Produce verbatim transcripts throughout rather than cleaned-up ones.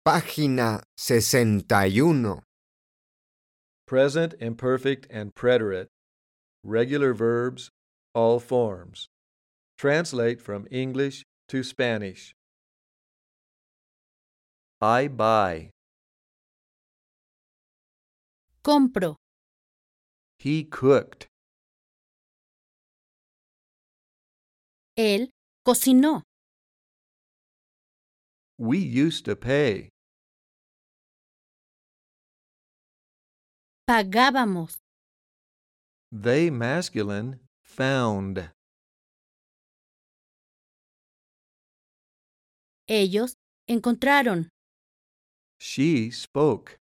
Página sesenta y uno. Present imperfect and preterite, regular verbs, all forms. Translate from English to Spanish. I buy. Compro. He cooked. Él cocinó. We used to pay. Pagábamos. They masculine found. Ellos encontraron. She spoke.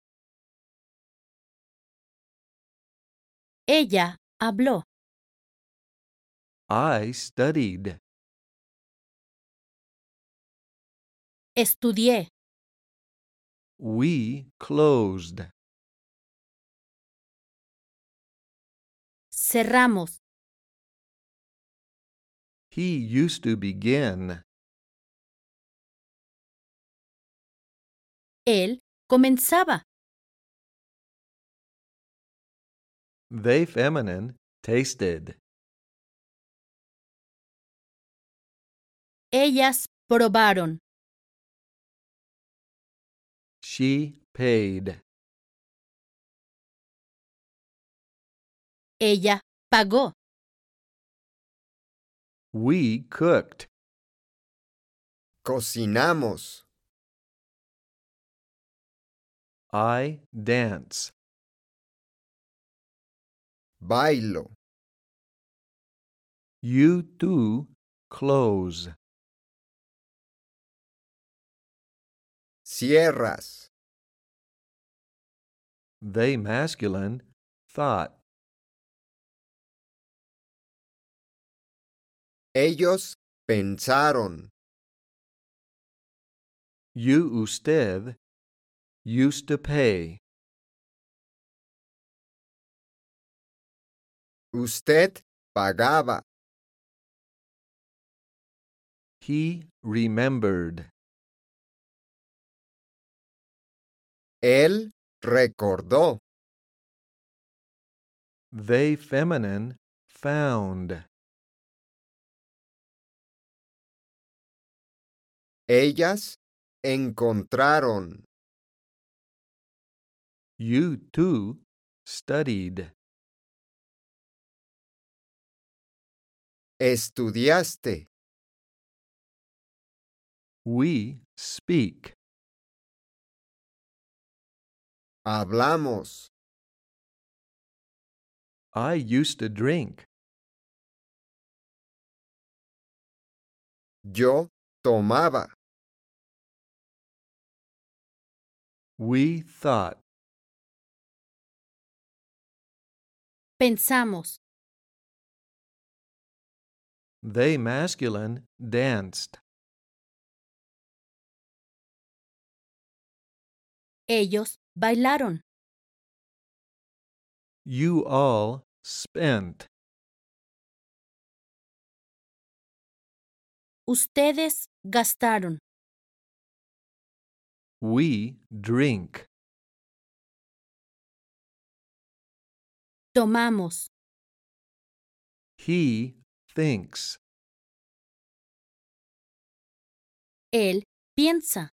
Ella habló. I studied. Estudié. We closed. Cerramos. He used to begin. Él comenzaba. They feminine tasted. Ellas probaron. She paid. Ella pagó. We cooked. Cocinamos. I dance. Bailo. You too close. Cierras. They masculine thought. Ellos pensaron. You usted used to pay. Usted pagaba. He remembered. Él recordó. They feminine found. Ellas encontraron. You too studied. Estudiaste. We speak. Hablamos. I used to drink. Yo tomaba. We thought. Pensamos. They masculine danced. Ellos bailaron. You all spent. Ustedes gastaron. We drink. Tomamos. He thinks. Él piensa.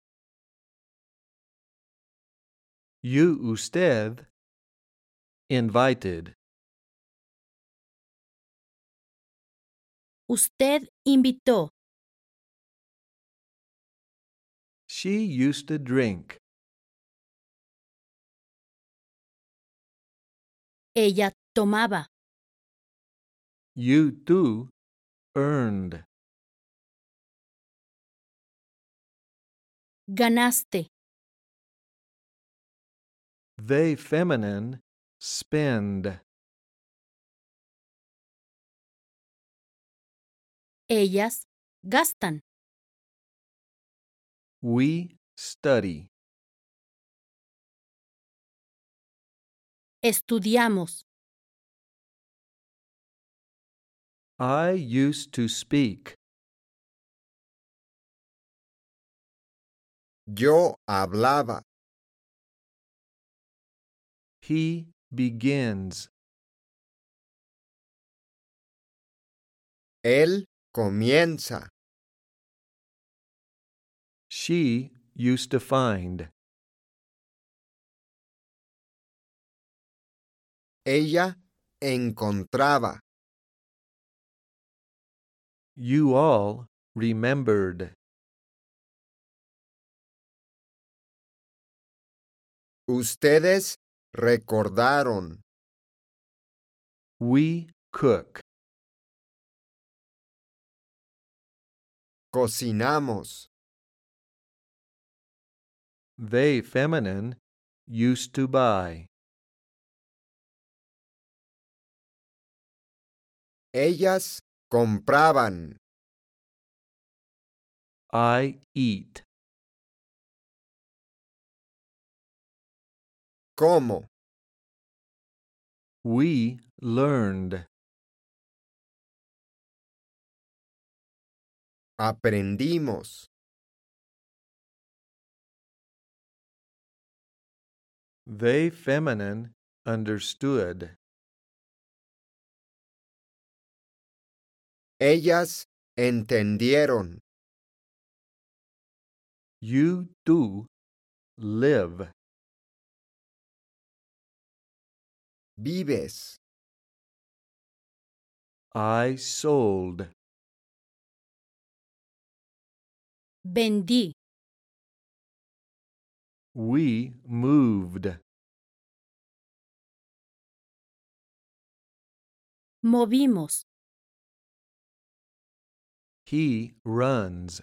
You usted invited. Usted invitó. She used to drink. Ella tomaba. You too earned. Ganaste. They feminine spend. Ellas gastan. We study. Estudiamos. I used to speak. Yo hablaba. He begins. Él comienza. She used to find. Ella encontraba. You all remembered. Ustedes recordaron. We cook. Cocinamos. They feminine used to buy. Ellas compraban. I eat. ¿Cómo? We learned. Aprendimos. They feminine understood. Ellas entendieron. You do live. Vives. I sold. Vendí. We moved. Movimos. He runs.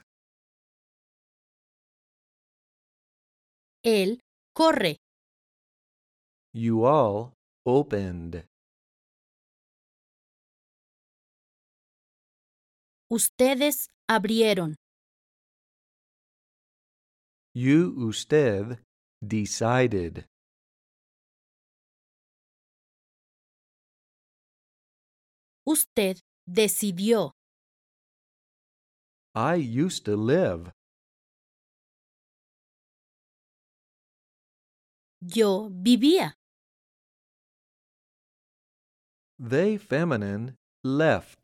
Él corre. You all opened. Ustedes abrieron. You usted decided. Usted decidió. I used to live. Yo vivía. They feminine left.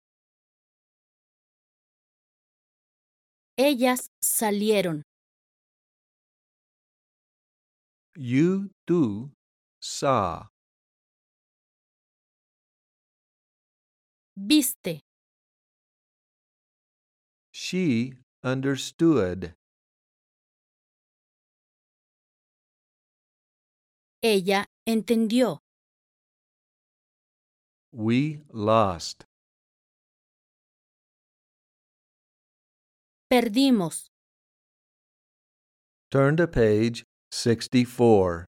Ellas salieron. You too saw. Viste. She understood. Ella entendió. We lost. Perdimos. Turn to page sixty-four.